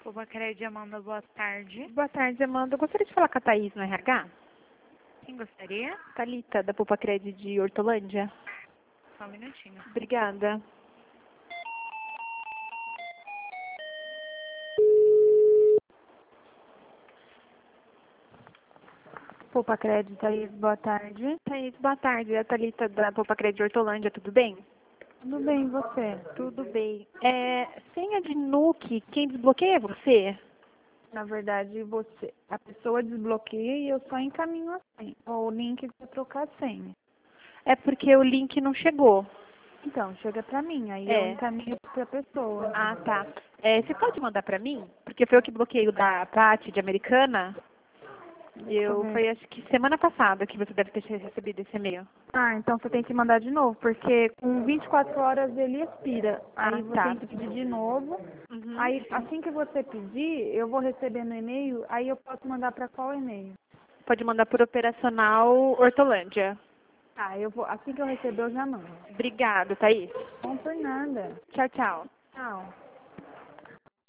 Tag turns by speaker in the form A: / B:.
A: Pupacred, Amanda, boa tarde.
B: Boa tarde, Amanda. Eu gostaria de falar com a Thaís no RH.
A: Quem gostaria?
B: Thalita, da Pupacred de Hortolândia.
A: Só um minutinho.
B: Obrigada. Pupacred, Thaís, boa tarde. Thaís, boa tarde. É a Thalita da Pupacred de Hortolândia, tudo bem?
C: Tudo bem, e você?
B: Tudo bem. Senha de NUC, quem desbloqueia é você?
C: Na verdade, a pessoa desbloqueia e eu só encaminho a senha, ou o link para trocar a senha.
B: É porque o link não chegou.
C: Então, chega para mim, aí eu
B: É.
C: encaminho para a pessoa.
B: Ah, tá. Você pode mandar pra mim? Porque foi eu que bloqueei o da Tati, de Americana. Foi acho que semana passada que você deve ter recebido esse e-mail.
C: Ah, então você tem que mandar de novo, porque com 24 horas ele expira. Aí você
B: tá.
C: tem que pedir de novo.
B: Uhum.
C: Aí, assim que você pedir, eu vou receber no e-mail, aí eu posso mandar para qual e-mail?
B: Pode mandar por Operacional Hortolândia.
C: Tá, assim que eu receber, eu já mando.
B: Obrigada, Thaís.
C: Não por nada.
B: Tchau, tchau.
C: Tchau.